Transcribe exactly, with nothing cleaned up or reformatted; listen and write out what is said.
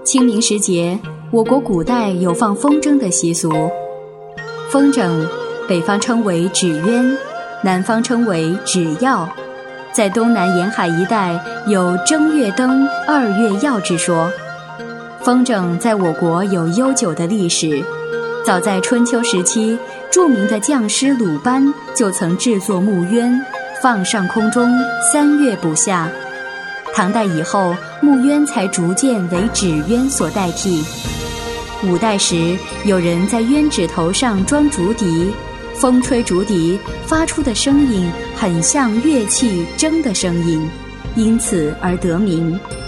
清明时节，我国古代有放风筝的习俗。风筝，北方称为纸鸢，南方称为纸鹞，在东南沿海一带有正月灯、二月曜之说。风筝在我国有悠久的历史，早在春秋时期，著名的匠师鲁班就曾制作木鸢，放上空中，三月不下。唐代以后，木鸢才逐渐为纸鸢所代替。五代时，有人在鸢指头上装竹笛，风吹竹笛发出的声音很像乐器筝的声音，因此而得名。